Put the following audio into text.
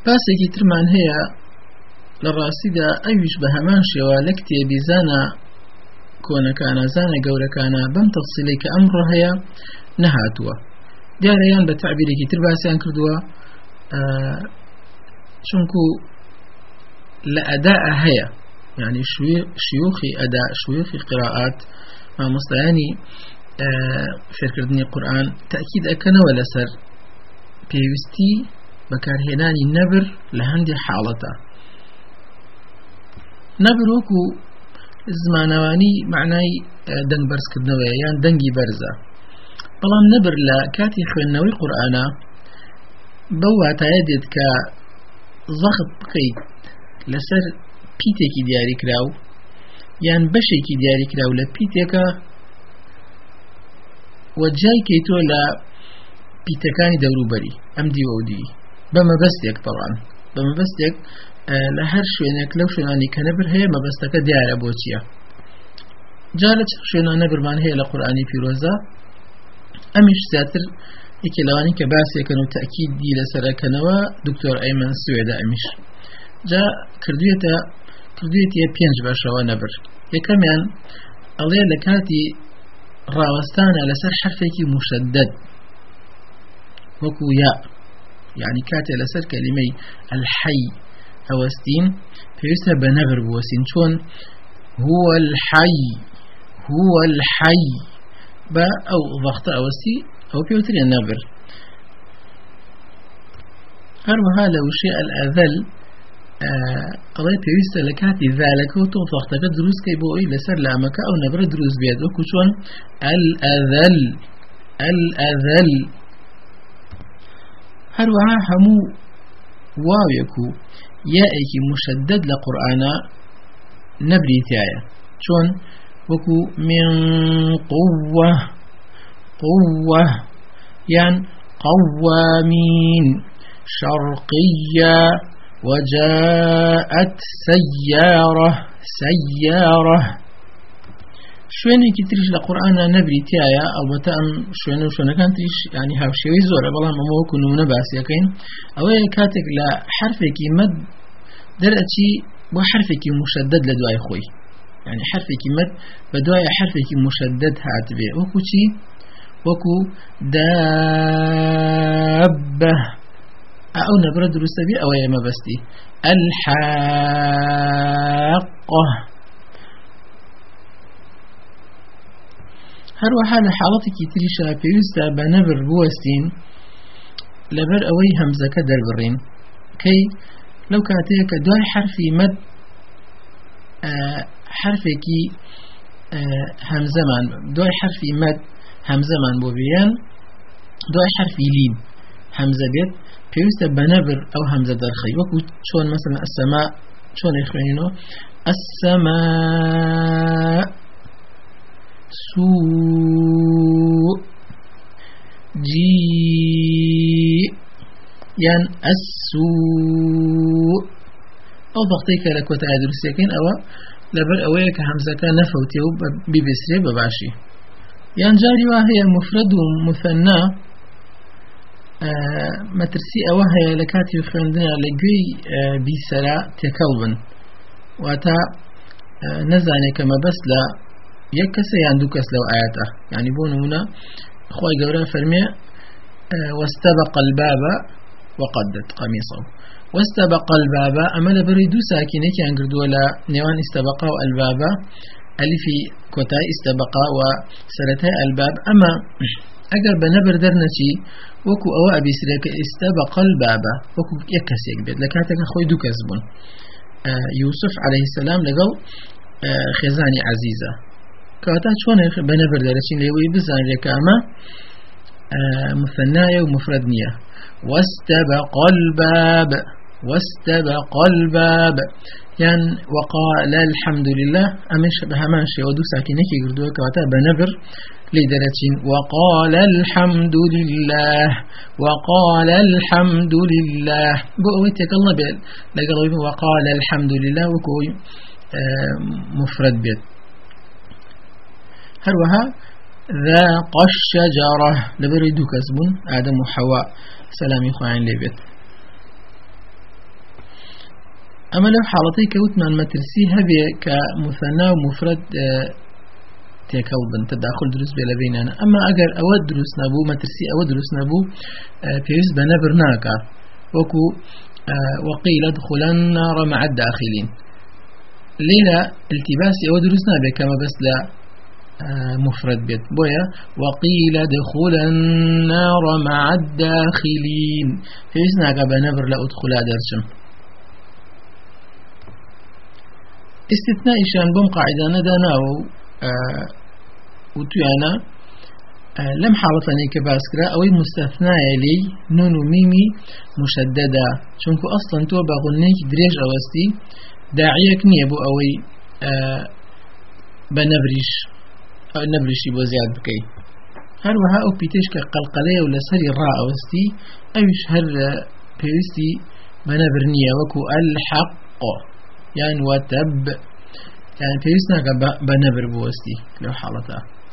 باسێکی ترمان هەیە لە ڕاستیدا ئەویش بە هەمان شێوە لە کتێبی زانە کۆنەکانە زانە گەورەکانە بەم تەفسیلەی کە ئەمڕۆ هەیە نەهاتووە. دیارەیان بە تعبیرێکی تر باسییان کردووە، چونکو لە ئەداء هەیە، يعني شيوخي أداء شيوخي قراءات مع مستعاني فكردني القرآن تأكيد أكنا ولا سر بيوستي بكارهناني نبر لهندي حالته نبر وكو زمانواني معناي دنگ برز كردنوية يعني دنگي برزة بلام نبر لا كاتي خوينوي قرآن بواتا يدد كزخط بقيت لسر پیتێکی دیاری کراو یان بەشێکی دیاری کراو لە پیتێکە وەجای کەیتۆ لە پیتەکانی دەوروبەری ئەم دیوەودی بەمەبەستێک بەڵام بەمەبەستێک لە هەر شوێنێک لەو شوێنانی کە نەبر هەیە مەبەستەکە دیارە بۆ چییە. جا لە چەند شوێنان نەبرمان هەیە لە قورئانی پیرۆزە ئەمیش زیاتر یەکێ لەوانی کە باسێکن و تەئکیدی لەسەرەکەنەوە دکتۆر ئەیمەن سوێدە ئەمیش جا کردوێتە 5 بەشەوە نەبر. یەکەمیان ئەڵێ لە کاتی ڕاوەستانە لەسەر حرفێکی مشدد وەکو یا، یعنی کاتێ لەسەر کەلیمەی الحەی ئەوەستین پێویستە بە نەبر بوەسین، چۆن هو الحەی هو الحەی بە ئەو ضەغتە ئەوەستی ئەو پێوترێ نەبر. هەروەها لە وشەی الئەذەل ئەڵێ پێویستە لە کاتی ذالەکە و تۆ ضەغتەکە دروستکەی بۆ ئەوی لەسەر لامەکە ئەو نەبرە دروست بێت، وەکو چۆن الئەذەل الئەذەل. هەروەها هەموو واوێک و یائێکی مشدد لە قورئانە نەبری تایە، چۆن وەکو من قوة قوة یان قوامین شرقية وجاءت سيارة سيارة. شوێنێکی تریش لە قورئانە نەبری تایە، ئەڵبەتە ئەم شوێنە و شوێنەکان تریش ینی هاوشێوەی زۆرە، بەڵام ئەمە وەکو نمونە باسیەکەین. ئەوەیە کاتێک لە حرفێکی مەد دەرئەچی بۆ حرفێکی مشدد لە دوای خۆی، يعني حرفێکی مەد بە دوای حرفێکی مشدد هاتبێ، وەکو چی؟ وەکو دابة أو نبرة دروستة بي أو يما بستي الحاقة. هروها لحالتك تريشا بيوستا بنبر بوستين لبر أوي همزة كدر برين كي لو كاتيك دواي حرفي مد حرفكي همزة من دواي حرفي مد همزة من بوبيان دواي حرفي لين همزة بيت پێویستە بەنەبر ئەو هەمزە دەرخەی، وەکو چۆن مەسەڵەن السەماء چۆن خوێنینەوە السەماء سوء جی یان السوء. ئەو ضەغتەی کە لە کۆتایی دروستیەکەین ئەوە لەبەر ئەوەیە کە هەمزەکە نەفەوتێ و بیبێسرێ بە باشی. یان جاری وا هەیە مفرد و مثەنا مەترسی ئەوە هەیە لە کاتی خوێندنە لە گوێی بیسەرا تێکەڵ بن، واتە نەزانێت کە مەبەست لە یەک کەسە یان دوو کەس لەو ئاەتە، یعنی بۆ نمونە خۆی گەورە فەرمێ واستبق الباب وقدت قميصه واستبق الباب، ئەمە لەبەری دوو ساکینێکیان کردووە لە نێوان ئیستەبقا و ئەلبابە، ئەلیفی کۆتای ئیستەبقا و سەرەتای ئەلباب. ئەمە ئەگەر بە نەبر دەرنەچی وەکو ئەوە ئەبیسرێکە ئیستەبق الباب وەکو یەک کەسێک بێت لە کاتێکە خۆی دوو کەس بوون. یوسف عليه السلام لەگەڵ خێزانی عەزیزە کەواتە چۆن بە نەبر دەرەچین لێوەی بزانرێکە ئەمە مثنایە و مفرد نییە. واستبق الباب واستبق الباب یان وقال الحمد لله، ئەمەش بە هەمان شێوە دوو ساکینێکی کردووە کەواتە بە نەبر لێ دەرەچین. وقال الحمد لله وقال الحمد لله بۆ ئەوەی تێکەڵ نەبێت لەگەڵەوەی وقال الحمد لله وەکەوەی مفرد بێت. هەروەها ذاق الشجرة لبري دوو کەس بوون ئادەم و حەوا سەلامی خۆیان لێ بێت. أما لو حالتي كوتمان مترسي هبي كمثنى ومفرد تيكوبن تداخل دروس بلا بيننا. أما أجر أود دروس نبو مترسي أود دروس نبو بيوز بنبرناك وكو وقيل ادخل النار مع الداخلين ليلة التباس أود دروس نبي كما بس لا مفرد بيت بويا وقيل ادخل النار مع الداخلين بيوز ناك بنبر لا أدخل درشم استثناء شان بم قاعدة ندانا وتيانا لم حالتني كباسكرا أو مستثنى لي نون وميمي مشددة شنكو أصلا تو بغنيك دريج أوستي داعيك نيبو أوي بنبريش أو نبريشي بو زياد بكي هل وها أو بيتيش كقلقلية ولا سري الراء أوستي أيش هر بيوستي بنبرنية وكو الحق يعني وتب يعني بيوستنا بنبر بوستي لو حالتها